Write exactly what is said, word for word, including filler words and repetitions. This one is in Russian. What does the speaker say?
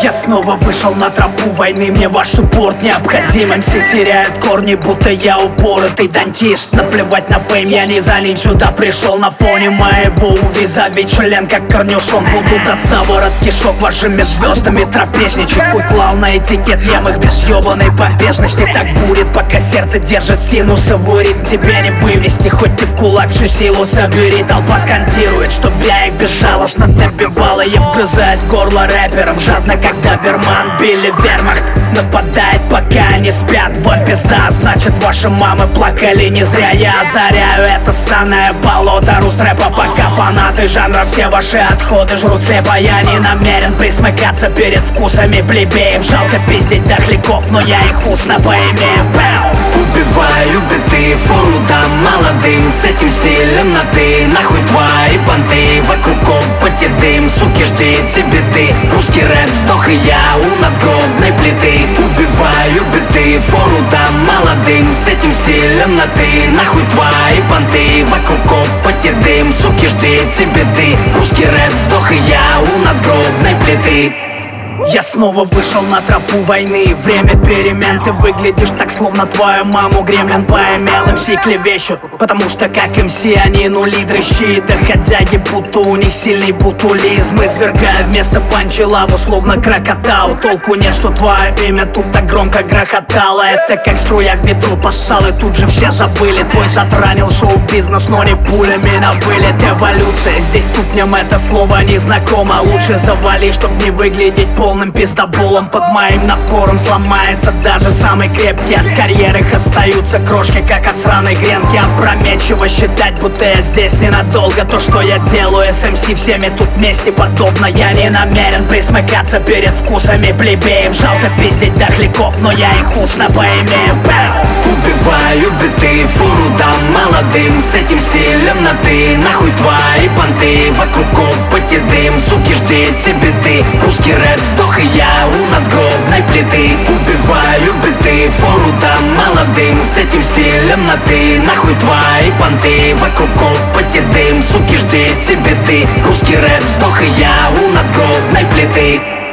Я снова вышел на тропу войны, мне ваш суппорт необходим. МС теряют корни, будто я упоротый дантист. Наплевать на фейм, я не за ним сюда пришел. На фоне моего увязать член как корнюшон. Буду до заворот кишок вашими звездами трапезничать. Хуй клал на этикет, ем их без ебаной помпезности. Так будет, пока сердце держит синусовой ритм. Тебя не вывести, хоть ты в кулак всю силу собери. Толпа скандирует, чтоб я их безжалостно добивал. И я вгрызаюсь в горло рэпером жадно, как доберман. Билли Вермахт нападает, пока они спят. Вам пизда, значит ваши мамы плакали не зря. Я озаряю это ссаное болото рус-рэпа. Пока фанаты жанра все ваши отходы жрут слепо. Я не намерен присмыкаться перед вкусами плебеев. Жалко пиздить дохляков, но я их устно поимею. Бэу! Убиваю биты, фору дам молодым. С этим стилем на ты, нахуй твои понты. Вокруг копоти дым, суки, ждите беды. Русский рэп сдох, и я у надгробной плиты. Убиваю биты, фору дам молодым. С этим стилем на ты, нахуй твои понты. Вокруг копоти дым, суки, ждите беды. Русский рэп сдох, и я у надгробной плиты. Я снова вышел на тропу войны. Время перемен, ты выглядишь так, словно твою маму гремлин поимел. МС клевещут, потому что как МС они нули дрыщи. Доходяги, будто у них сильный бутулизм. Извергая вместо панчи лаву, словно крокодил. Толку нет, что твое имя тут так громко грохотало. Это как струя к ветру поссал, и тут же все забыли. Твой затранил шоу-бизнес, но не пулями на вылет. Эволюция, здесь тупнем это слово не знакомо. Лучше завали, чтоб не выглядеть полным пиздоболом. Под моим напором сломается даже самый крепкий. От карьеры остаются крошки, как от сраной гренки. Опрометчиво считать, будто я здесь ненадолго. То, что я делаю с МС всеми тут вместе подобно. Я не намерен присмыкаться перед вкусами плебеев. Жалко пиздить дохляков, но я их устно поимею. Убиваю биты, фуру дам молодым. С этим стилем на ты, нахуй твои понты. Вокруг копоти дым, суки, ждите беды. Русский рэп сдох, и я у надгробной плиты. Убиваю биты, фору дам молодым. С этим стилем на ты, нахуй твои понты. Вокруг копоти дым, суки, ждите беды. Русский рэп сдох, и я у надгробной плиты.